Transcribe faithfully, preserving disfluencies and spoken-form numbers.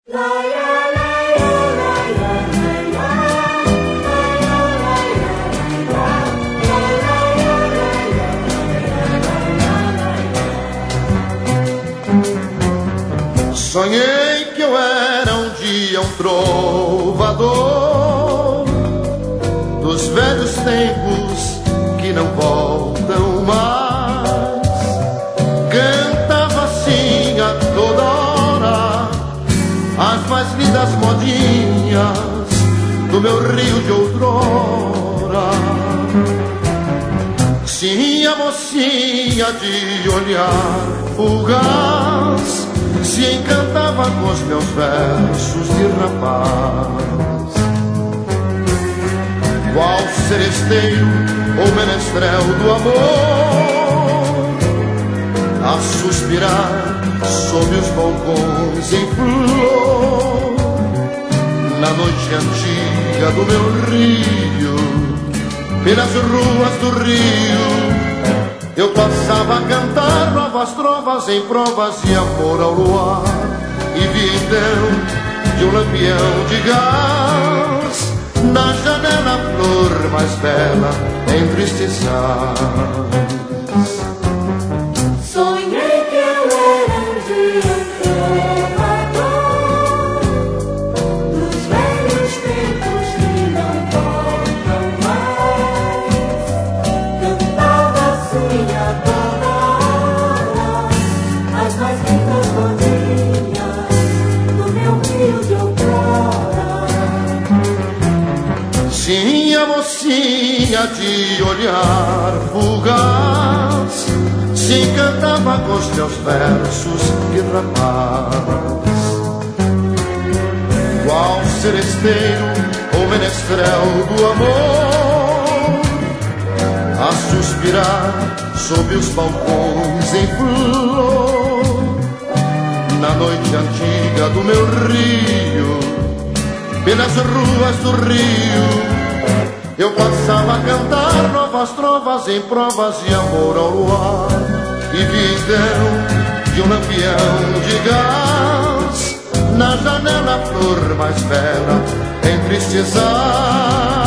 Sonhei que eu era um dia um trovador dos velhos tempos que não voltam mais. Cantava assim a toda hora as mais lindas modinhas do meu Rio de outrora. Sim, a mocinha de olhar fugaz se encantava com os meus versos de rapaz. Qual seresteiro ou menestrel do amor, a suspirar sob os balcões em flor, na noite antiga do meu Rio, pelas ruas do Rio, eu passava a cantar novas trovas em provas de amor ao luar. E vi então de um lampião de gás na janela a flor mais bela entristeçar. Sonhei que eu era um dia trovador dos velhos tempos que não voltam mais. Cantava assim a toda hora as mais lindas modinhas do meu Rio de outrora. Sim, a mocinha de olhar fugaz se encantava com os teus versos de rapaz. Qual seresteiro ou menestrel do amor, a suspirar sob os balcões em flor, na noite antiga do meu Rio, pelas ruas do Rio, eu passava a cantar novas trovas em provas de amor ao luar. E vi então de um lampião de gás na janela a flor mais bela entristezar.